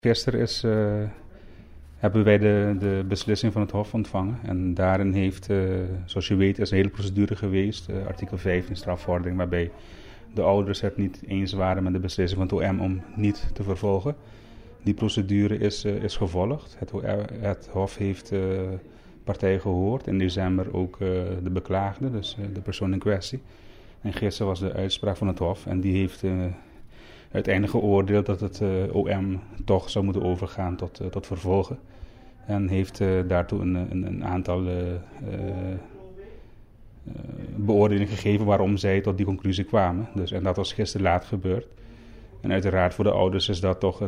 Gisteren hebben wij de beslissing van het Hof ontvangen. En daarin heeft, zoals je weet, is een hele procedure geweest. Artikel 5 in strafvordering, waarbij de ouders het niet eens waren met de beslissing van het OM om niet te vervolgen. Die procedure is gevolgd. Het Hof heeft partijen gehoord. In december ook de beklaagde, dus de persoon in kwestie. En gisteren was de uitspraak van het Hof en die heeft uiteindelijk geoordeeld dat het OM toch zou moeten overgaan tot vervolgen. En heeft daartoe een aantal beoordelingen gegeven waarom zij tot die conclusie kwamen. Dus, en dat was gisteren laat gebeurd. En uiteraard voor de ouders is dat toch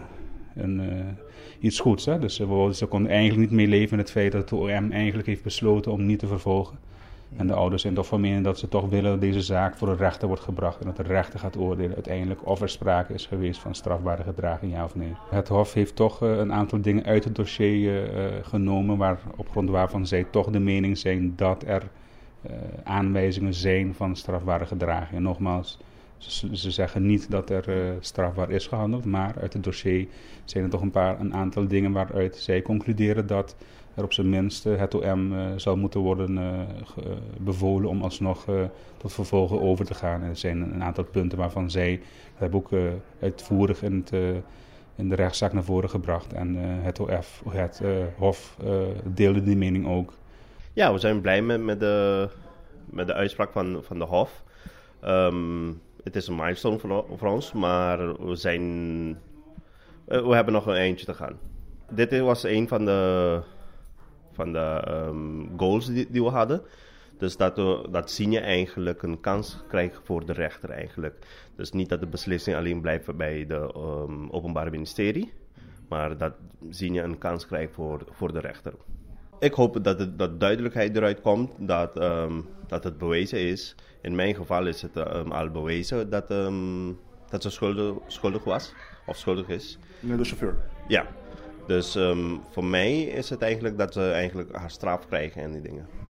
iets goeds. Hè? Dus ze konden eigenlijk niet mee leven met het feit dat het OM eigenlijk heeft besloten om niet te vervolgen. En de ouders zijn toch van mening dat ze toch willen dat deze zaak voor de rechter wordt gebracht. En dat de rechter gaat oordelen uiteindelijk of er sprake is geweest van strafbare gedraging, ja of nee. Het Hof heeft toch een aantal dingen uit het dossier genomen op grond waarvan zij toch de mening zijn dat er aanwijzingen zijn van strafbare gedraging. En nogmaals, ze zeggen niet dat er strafbaar is gehandeld, maar uit het dossier zijn er toch een aantal dingen waaruit zij concluderen dat er op zijn minst het OM zal moeten worden bevolen om alsnog tot vervolgen over te gaan. Er zijn een aantal punten waarvan zij, dat hebben ook uitvoerig in de rechtszaak naar voren gebracht. En het Hof deelde die mening ook. Ja, we zijn blij met de uitspraak van de Hof. Het is een milestone voor ons, maar we hebben nog een eindje te gaan. Dit was een van de goals die we hadden. Dus dat Sinja eigenlijk een kans krijgt voor de rechter eigenlijk. Dus niet dat de beslissing alleen blijft bij het Openbaar Ministerie, maar dat Sinja een kans krijgt voor de rechter. Ik hoop dat duidelijkheid eruit komt, dat het bewezen is. In mijn geval is het al bewezen dat ze schuldig was, of schuldig is. Nee, de chauffeur. Ja, dus voor mij is het eigenlijk dat ze eigenlijk haar straf krijgen en die dingen.